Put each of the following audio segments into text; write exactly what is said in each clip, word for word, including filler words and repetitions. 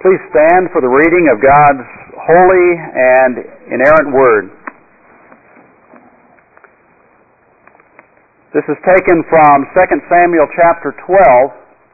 Please stand for the reading of God's holy and inerrant Word. This is taken from Second Samuel chapter twelve.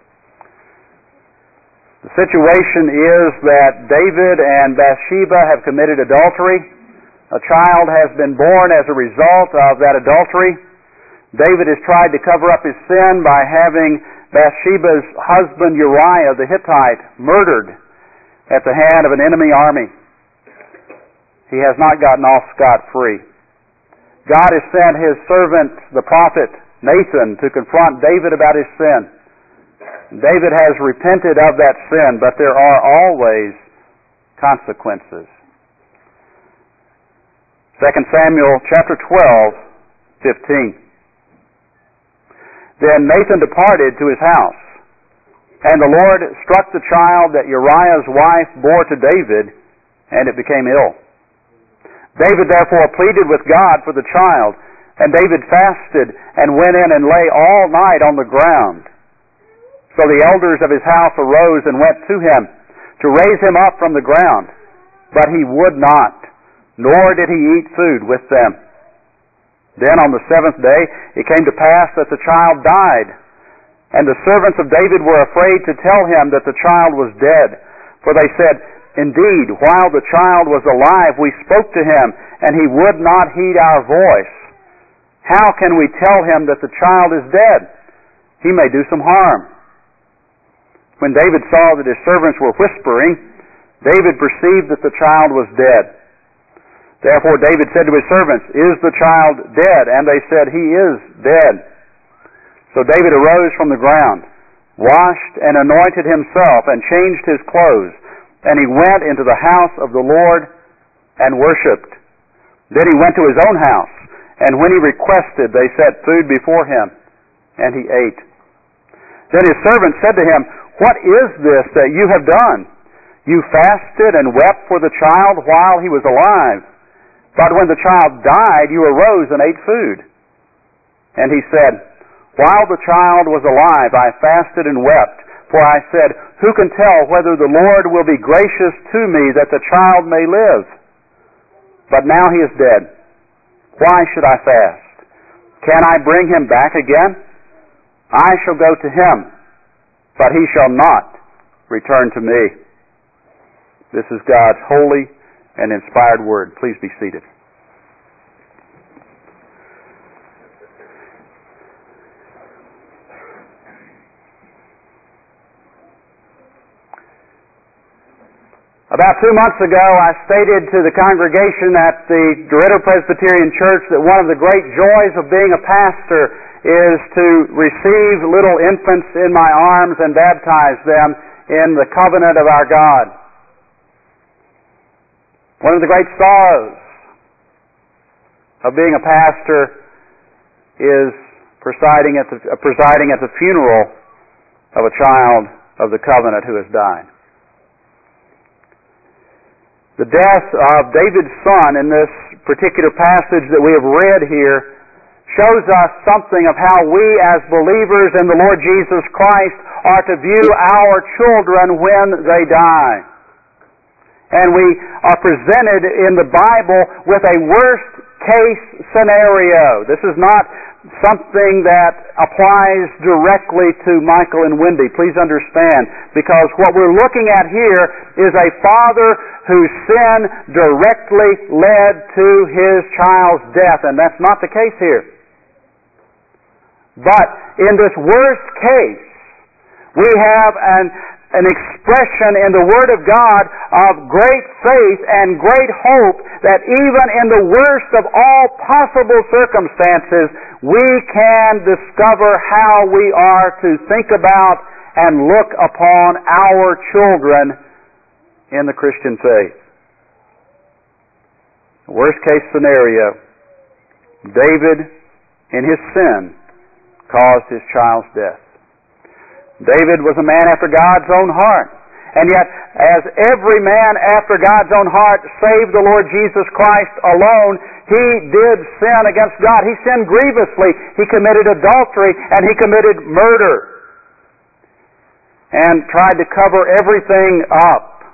The situation is that David and Bathsheba have committed adultery. A child has been born as a result of that adultery. David has tried to cover up his sin by having Bathsheba's husband Uriah the Hittite murdered at the hand of an enemy army. He has not gotten off scot-free. God has sent His servant, the prophet Nathan, to confront David about his sin. David has repented of that sin, but there are always consequences. Second Samuel chapter twelve, fifteen. Then Nathan departed to his house, and the Lord struck the child that Uriah's wife bore to David, and it became ill. David therefore pleaded with God for the child, and David fasted and went in and lay all night on the ground. So the elders of his house arose and went to him to raise him up from the ground, but he would not, nor did he eat food with them. Then on the seventh day it came to pass that the child died, and the servants of David were afraid to tell him that the child was dead. For they said, "Indeed, while the child was alive, we spoke to him, and he would not heed our voice. How can we tell him that the child is dead? He may do some harm." When David saw that his servants were whispering, David perceived that the child was dead. Therefore David said to his servants, "Is the child dead?" And they said, "He is dead." So David arose from the ground, washed and anointed himself, and changed his clothes. And he went into the house of the Lord and worshipped. Then he went to his own house, and when he requested, they set food before him, and he ate. Then his servants said to him, "What is this that you have done? You fasted and wept for the child while he was alive. But when the child died, you arose and ate food." And he said, "While the child was alive, I fasted and wept, for I said, 'Who can tell whether the Lord will be gracious to me that the child may live?' But now he is dead. Why should I fast? Can I bring him back again? I shall go to him, but he shall not return to me." This is God's holy and inspired Word. Please be seated. About two months ago, I stated to the congregation at the Dorado Presbyterian Church that one of the great joys of being a pastor is to receive little infants in my arms and baptize them in the covenant of our God. One of the great sorrows of being a pastor is presiding at the, uh, presiding at the funeral of a child of the covenant who has died. The death of David's son in this particular passage that we have read here shows us something of how we as believers in the Lord Jesus Christ are to view our children when they die. And we are presented in the Bible with a worst case scenario. This is not something that applies directly to Michael and Wendy. Please understand, because what we're looking at here is a father whose sin directly led to his child's death, and that's not the case here. But in this worst case, we have an an expression in the Word of God of great faith and great hope that even in the worst of all possible circumstances, we can discover how we are to think about and look upon our children in the Christian faith. Worst case scenario, David, in his sin, caused his child's death. David was a man after God's own heart. And yet, as every man after God's own heart, save the Lord Jesus Christ alone, he did sin against God. He sinned grievously. He committed adultery and he committed murder. And tried to cover everything up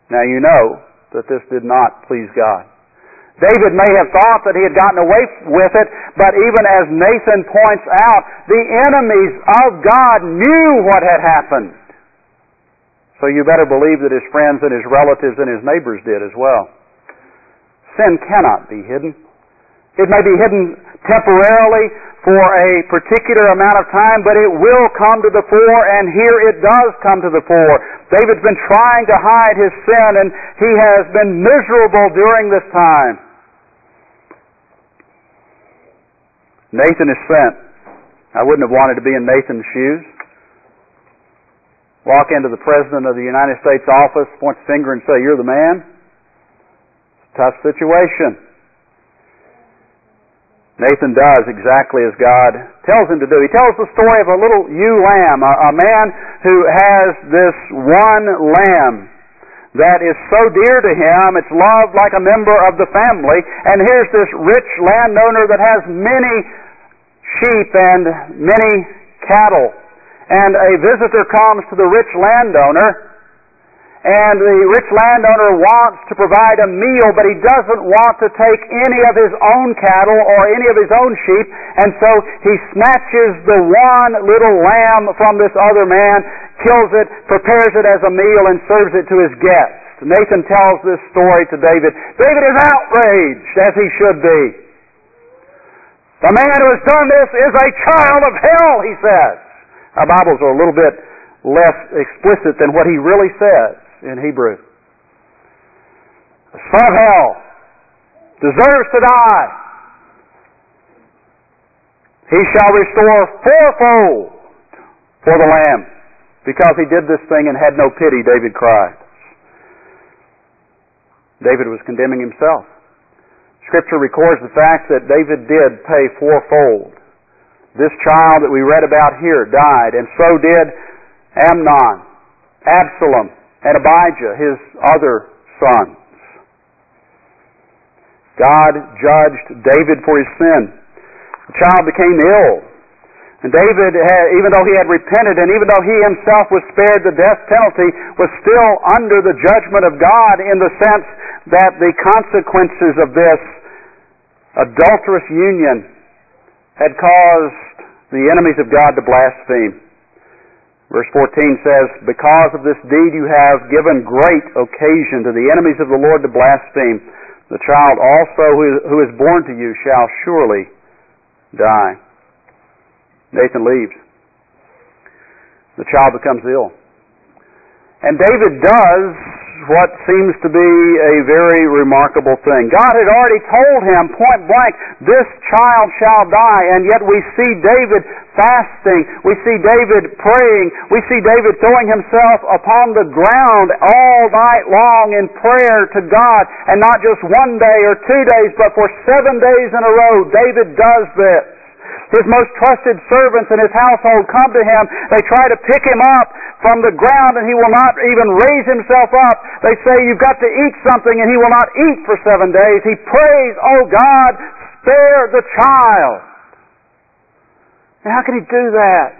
Now you know that this did not please God. David may have thought that he had gotten away with it, but even as Nathan points out, the enemies of God knew what had happened. So you better believe that his friends and his relatives and his neighbors did as well. Sin cannot be hidden. It may be hidden temporarily for a particular amount of time, but it will come to the fore, and here it does come to the fore. David's been trying to hide his sin, and he has been miserable during this time. Nathan is sent. I wouldn't have wanted to be in Nathan's shoes. Walk into the President of the United States office, point the finger and say, "You're the man." It's a tough situation. Nathan does exactly as God tells him to do. He tells the story of a little ewe lamb, a, a man who has this one lamb that is so dear to him, it's loved like a member of the family. And here's this rich landowner that has many sheep and many cattle. And a visitor comes to the rich landowner, and the rich landowner wants to provide a meal, but he doesn't want to take any of his own cattle or any of his own sheep, and so he snatches the one little lamb from this other man, kills it, prepares it as a meal, and serves it to his guests. Nathan tells this story to David. David is outraged, as he should be. The man who has done this is a child of hell, he says. Our Bibles are a little bit less explicit than what he really says in Hebrew. The son of hell deserves to die. He shall restore fourfold for the lamb, because he did this thing and had no pity, David cried. David was condemning himself. Scripture records the fact that David did pay fourfold. This child that we read about here died, and so did Amnon, Absalom, and Abijah, his other sons. God judged David for his sin. The child became ill. And David, had, even though he had repented, and even though he himself was spared the death penalty, was still under the judgment of God, in the sense that the consequences of this adulterous union had caused the enemies of God to blaspheme. Verse fourteen says, "Because of this deed you have given great occasion to the enemies of the Lord to blaspheme. The child also who is born to you shall surely die." Nathan leaves. The child becomes ill. And David does what seems to be a very remarkable thing. God had already told him point blank, this child shall die, and yet we see David fasting, we see David praying, we see David throwing himself upon the ground all night long in prayer to God, and not just one day or two days, but for seven days in a row, David does this. His most trusted servants in his household come to him. They try to pick him up from the ground, and he will not even raise himself up. They say, "You've got to eat something," and he will not eat for seven days. He prays, "Oh God, spare the child." And how can he do that?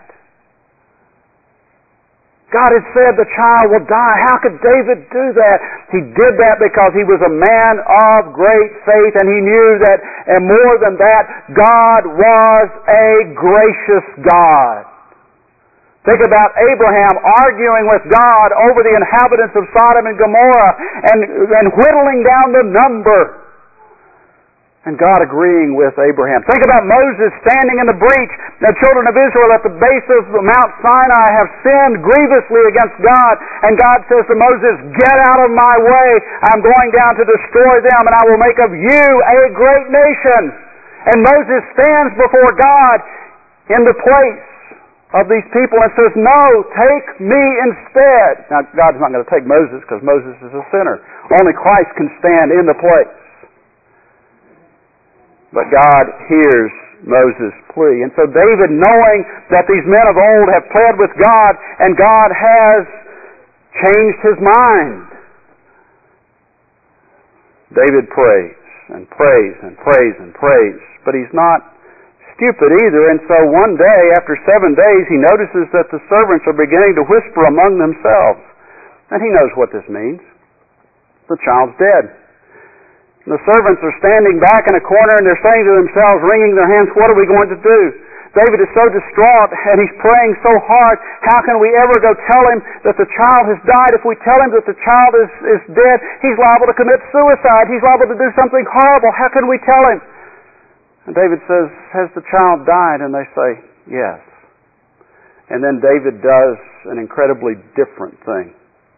God had said the child will die. How could David do that? He did that because he was a man of great faith, and he knew that, and more than that, God was a gracious God. Think about Abraham arguing with God over the inhabitants of Sodom and Gomorrah, and, and whittling down the number. And God agreeing with Abraham. Think about Moses standing in the breach. The children of Israel at the base of Mount Sinai have sinned grievously against God. And God says to Moses, "Get out of my way. I'm going down to destroy them, and I will make of you a great nation." And Moses stands before God in the place of these people and says, "No, take me instead." Now, God's not going to take Moses because Moses is a sinner. Only Christ can stand in the place. But God hears Moses' plea. And so David, knowing that these men of old have pled with God, and God has changed his mind, David prays and prays and prays and prays. But he's not stupid either, and so one day, after seven days, he notices that the servants are beginning to whisper among themselves. And he knows what this means. the child's dead. And the servants are standing back in a corner and they're saying to themselves, wringing their hands, what are we going to do? David is so distraught and he's praying so hard. How can we ever go tell him that the child has died? If we tell him that the child is, is dead, he's liable to commit suicide. He's liable to do something horrible. How can we tell him? And David says, has the child died? And they say, yes. And then David does an incredibly different thing.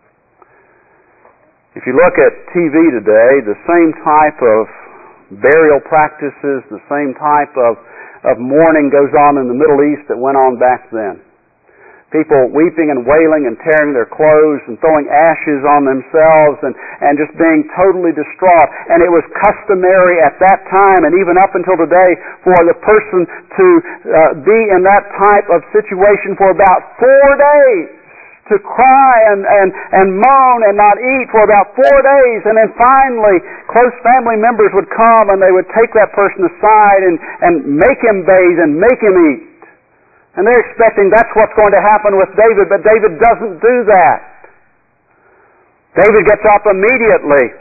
If you look at T V today, the same type of burial practices, the same type of of mourning goes on in the Middle East that went on back then. People weeping and wailing and tearing their clothes and throwing ashes on themselves and, and just being totally distraught. And it was customary at that time and even up until today for the person to uh, be in that type of situation for about four days. To cry and, and, and moan and not eat for about four days. And then finally, close family members would come and they would take that person aside and, and make him bathe and make him eat. And they're expecting that's what's going to happen with David, but David doesn't do that. David gets up immediately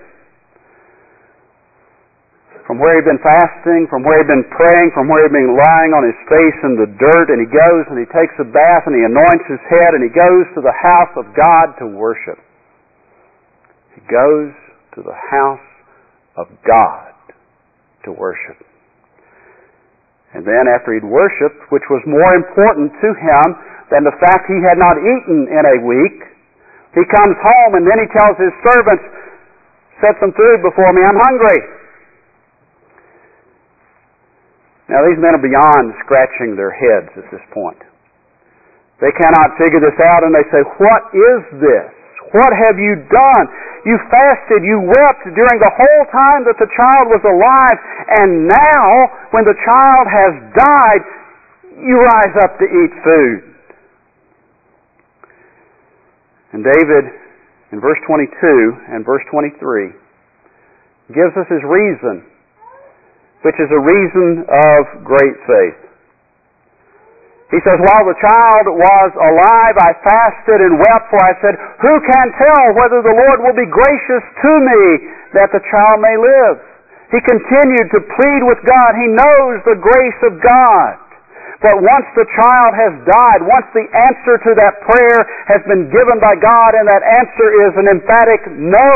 from where he'd been fasting, from where he'd been praying, from where he'd been lying on his face in the dirt, and he goes and he takes a bath and he anoints his head and he goes to the house of God to worship. He goes to the house of God to worship. And then after he'd worshipped, which was more important to him than the fact he had not eaten in a week, he comes home and then he tells his servants, set some food before me, I'm hungry. Now, these men are beyond scratching their heads at this point. They cannot figure this out, and they say, what is this? What have you done? You fasted, you wept during the whole time that the child was alive, and now, when the child has died, you rise up to eat food. And David, in verse twenty-two and verse twenty-three, gives us his reason, which is a reason of great faith. He says, while the child was alive, I fasted and wept, for I said, who can tell whether the Lord will be gracious to me that the child may live? He continued to plead with God. He knows the grace of God. But once the child has died, once the answer to that prayer has been given by God, and that answer is an emphatic no,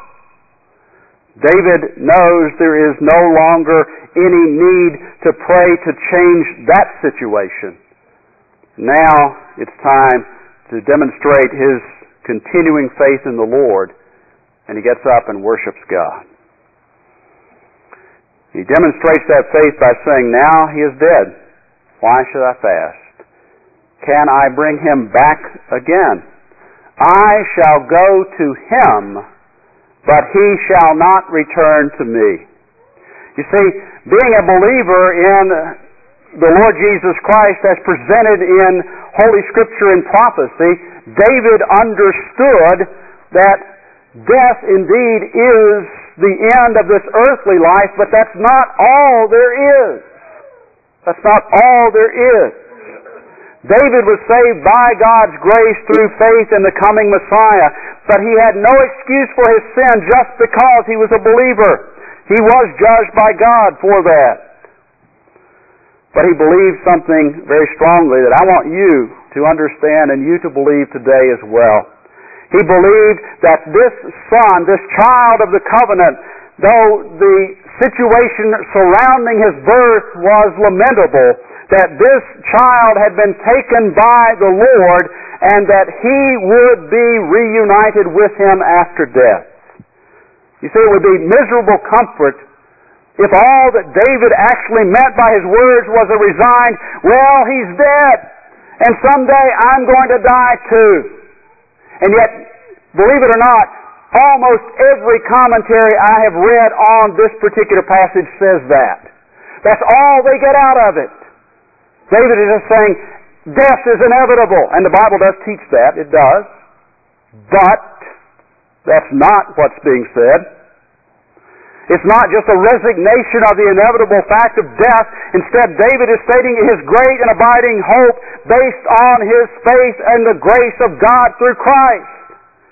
David knows there is no longer any need to pray to change that situation. Now it's time to demonstrate his continuing faith in the Lord, and he gets up and worships God. He demonstrates that faith by saying, now he is dead. Why should I fast? Can I bring him back again? I shall go to him, but he shall not return to me. You see, being a believer in the Lord Jesus Christ as presented in Holy Scripture and prophecy, David understood that death indeed is the end of this earthly life, but that's not all there is. That's not all there is. David was saved by God's grace through faith in the coming Messiah, but he had no excuse for his sin just because he was a believer. He was judged by God for that. But he believed something very strongly that I want you to understand and you to believe today as well. He believed that this son, this child of the covenant, though the situation surrounding his birth was lamentable, that this child had been taken by the Lord and that he would be reunited with him after death. You see, it would be miserable comfort if all that David actually meant by his words was a resigned, well, he's dead, and someday I'm going to die too. And yet, believe it or not, almost every commentary I have read on this particular passage says that. That's all they get out of it. David is just saying, death is inevitable. And the Bible does teach that. It does. But that's not what's being said. It's not just a resignation of the inevitable fact of death. Instead, David is stating his great and abiding hope based on his faith and the grace of God through Christ.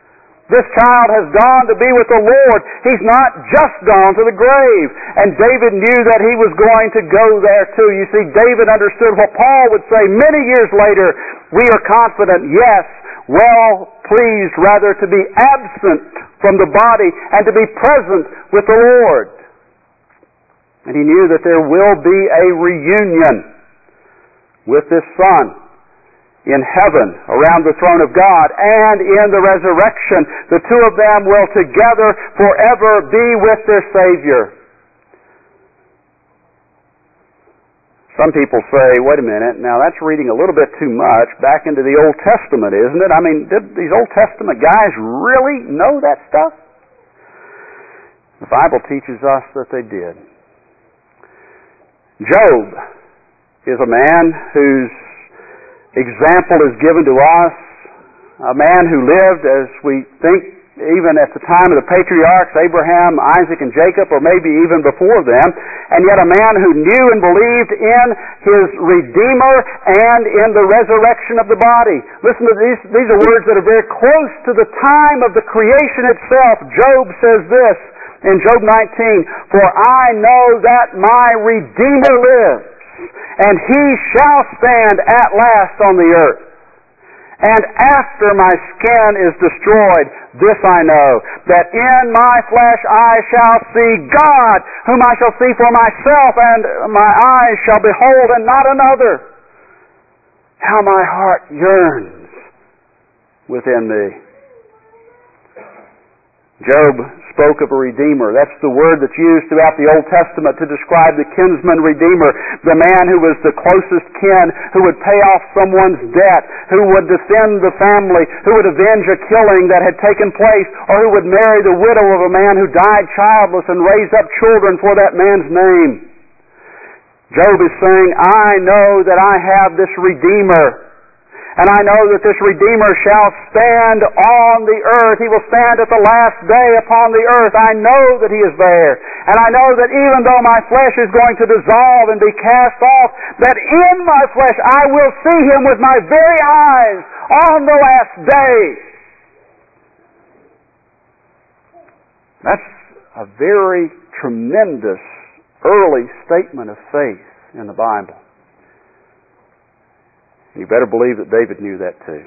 This child has gone to be with the Lord. He's not just gone to the grave. And David knew that he was going to go there too. You see, David understood what Paul would say many years later. We are confident, yes, well pleased rather to be absent from the body and to be present with the Lord. And he knew that there will be a reunion with this Son in heaven around the throne of God, and in the resurrection the two of them will together forever be with their Savior. Some people say, wait a minute, now that's reading a little bit too much back into the Old Testament, isn't it? I mean, did these Old Testament guys really know that stuff? The Bible teaches us that they did. Job is a man whose example is given to us, a man who lived, as we think, even at the time of the patriarchs, Abraham, Isaac, and Jacob, or maybe even before them, and yet a man who knew and believed in his Redeemer and in the resurrection of the body. Listen to these, these are words that are very close to the time of the creation itself. Job says this in Job nineteen, "For I know that my Redeemer lives, and he shall stand at last on the earth. And after my skin is destroyed, this I know, that in my flesh I shall see God, whom I shall see for myself, and my eyes shall behold, and not another. How my heart yearns within me." Job spoke of a Redeemer. That's the word that's used throughout the Old Testament to describe the kinsman Redeemer, the man who was the closest kin, who would pay off someone's debt, who would defend the family, who would avenge a killing that had taken place, or who would marry the widow of a man who died childless and raise up children for that man's name. Job is saying, I know that I have this Redeemer. And I know that this Redeemer shall stand on the earth. He will stand at the last day upon the earth. I know that He is there. And I know that even though my flesh is going to dissolve and be cast off, that in my flesh I will see Him with my very eyes on the last day. That's a very tremendous early statement of faith in the Bible. You better believe that David knew that too.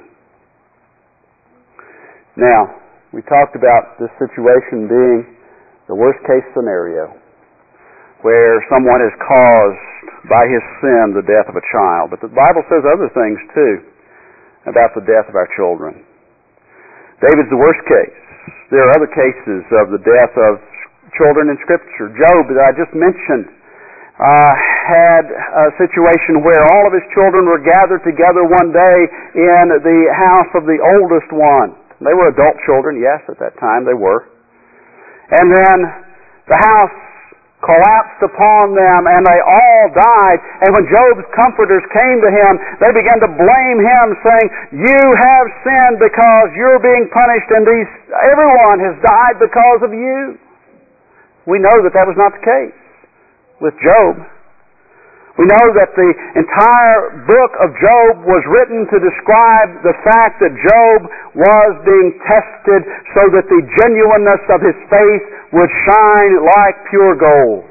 Now, we talked about this situation being the worst case scenario, where someone has caused by his sin the death of a child. But the Bible says other things too about the death of our children. David's the worst case. There are other cases of the death of children in Scripture. Job, that I just mentioned, Uh, had a situation where all of his children were gathered together one day in the house of the oldest one. They were adult children, yes, at that time they were. And then the house collapsed upon them and they all died. And when Job's comforters came to him, they began to blame him, saying, "You have sinned because you're being punished, and these everyone has died because of you." We know that that was not the case with Job. We know that the entire book of Job was written to describe the fact that Job was being tested so that the genuineness of his faith would shine like pure gold.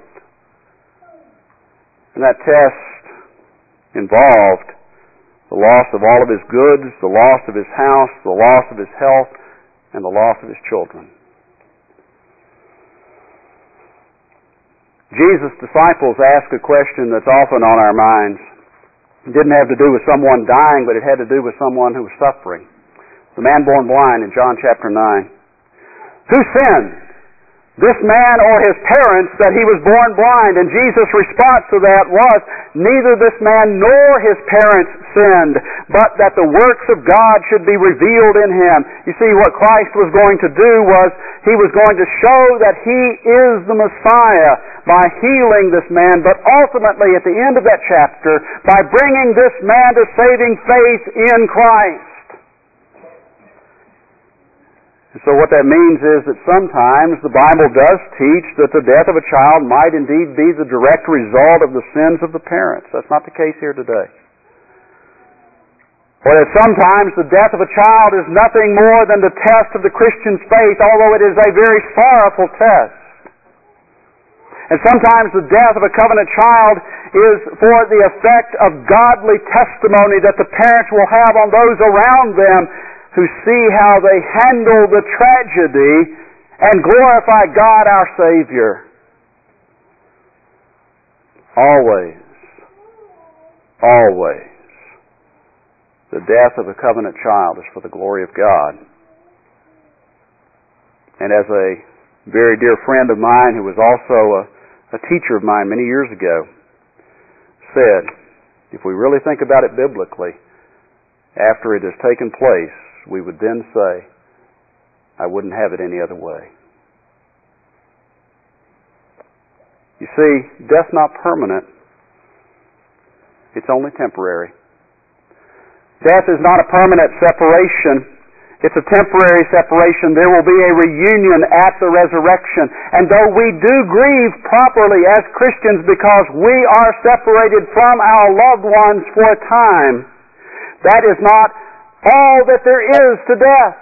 And that test involved the loss of all of his goods, the loss of his house, the loss of his health, and the loss of his children. Jesus' disciples asked a question that's often on our minds. It didn't have to do with someone dying, but it had to do with someone who was suffering. The man born blind in John chapter nine. Who sinned, this man or his parents, that he was born blind? And Jesus' response to that was, neither this man nor his parents sinned, but that the works of God should be revealed in him. You see, what Christ was going to do was, He was going to show that He is the Messiah by healing this man, but ultimately at the end of that chapter, by bringing this man to saving faith in Christ. And so what that means is that sometimes the Bible does teach that the death of a child might indeed be the direct result of the sins of the parents. That's not the case here today. Or that sometimes the death of a child is nothing more than the test of the Christian's faith, although it is a very sorrowful test. And sometimes the death of a covenant child is for the effect of godly testimony that the parents will have on those around them who see how they handle the tragedy and glorify God our Savior. Always, always, the death of a covenant child is for the glory of God. And as a very dear friend of mine who was also a, a teacher of mine many years ago said, if we really think about it biblically, after it has taken place, we would then say, I wouldn't have it any other way. You see, death's not permanent. It's only temporary. Death is not a permanent separation. It's a temporary separation. There will be a reunion at the resurrection. And though we do grieve properly as Christians because we are separated from our loved ones for a time, that is not all that there is to death.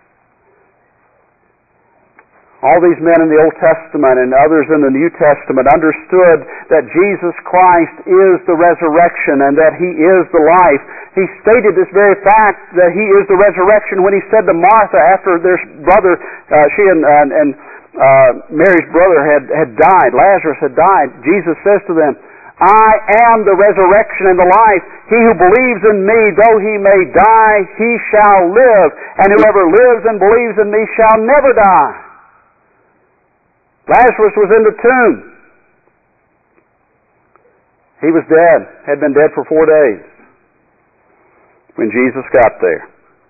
All these men in the Old Testament and others in the New Testament understood that Jesus Christ is the resurrection and that He is the life. He stated this very fact that He is the resurrection when He said to Martha after their brother, uh, she and, and, and uh, Mary's brother had, had died, Lazarus had died. Jesus says to them, I am the resurrection and the life. He who believes in me, though he may die, he shall live. And whoever lives and believes in me shall never die. Lazarus was in the tomb. He was dead, had been dead for four days when Jesus got there.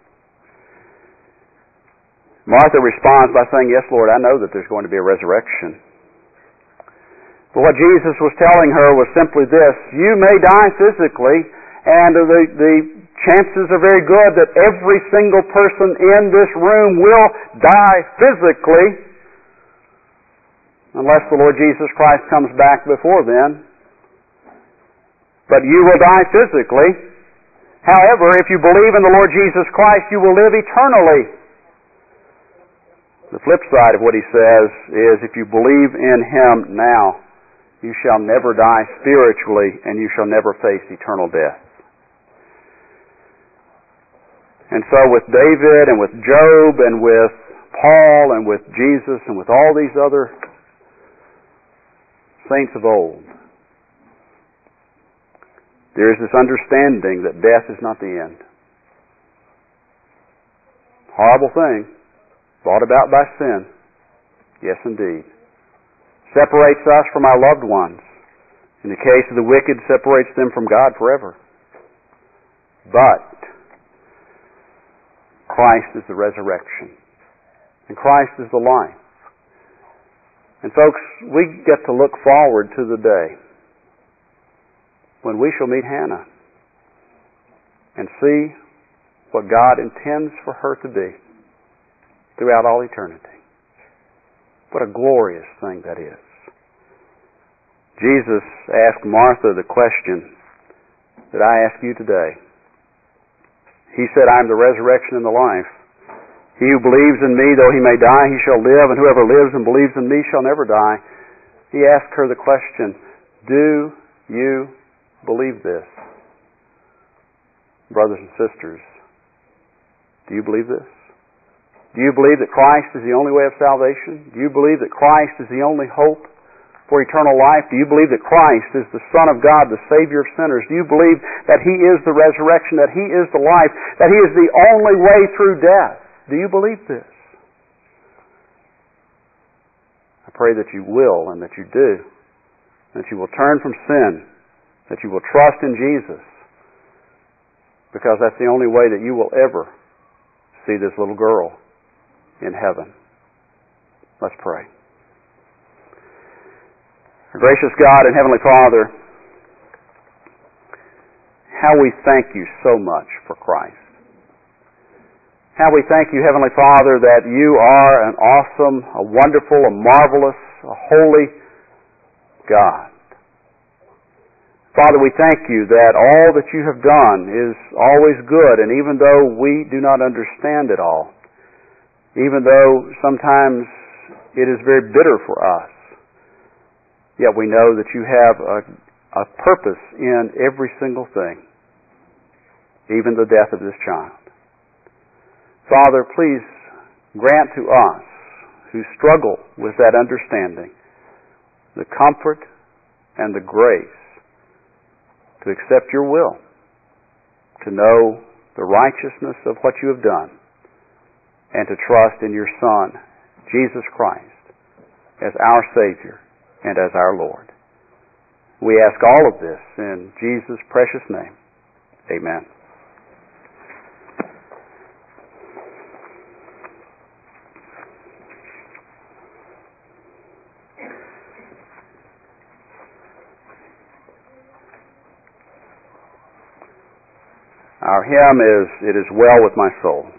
Martha responds by saying, yes, Lord, I know that there's going to be a resurrection. But what Jesus was telling her was simply this, you may die physically, and the, the chances are very good that every single person in this room will die physically, unless the Lord Jesus Christ comes back before then. But you will die physically. However, if you believe in the Lord Jesus Christ, you will live eternally. The flip side of what He says is, if you believe in Him now, you shall never die spiritually, and you shall never face eternal death. And so with David and with Job and with Paul and with Jesus and with all these other saints of old, there is this understanding that death is not the end. Horrible thing, brought about by sin. Yes, indeed. Separates us from our loved ones. In the case of the wicked, separates them from God forever. But Christ is the resurrection. And Christ is the life. And folks, we get to look forward to the day when we shall meet Hannah and see what God intends for her to be throughout all eternity. What a glorious thing that is. Jesus asked Martha the question that I ask you today. He said, I am the resurrection and the life. He who believes in me, though he may die, he shall live, and whoever lives and believes in me shall never die. He asked her the question, do you believe this? Brothers and sisters, do you believe this? Do you believe that Christ is the only way of salvation? Do you believe that Christ is the only hope for eternal life? Do you believe that Christ is the Son of God, the Savior of sinners? Do you believe that He is the resurrection, that He is the life, that He is the only way through death? Do you believe this? I pray that you will and that you do, that you will turn from sin, that you will trust in Jesus, because that's the only way that you will ever see this little girl in heaven. Let's pray. Our gracious God and Heavenly Father, how we thank You so much for Christ. How we thank You, Heavenly Father, that You are an awesome, a wonderful, a marvelous, a holy God. Father, we thank you that all that you have done is always good, and even though we do not understand it all, even though sometimes it is very bitter for us, yet we know that you have a, a purpose in every single thing, even the death of this child. Father, please grant to us who struggle with that understanding the comfort and the grace to accept your will, to know the righteousness of what you have done, and to trust in your Son, Jesus Christ, as our Savior and as our Lord. We ask all of this in Jesus' precious name. Amen. Our hymn is, "It Is Well With My Soul."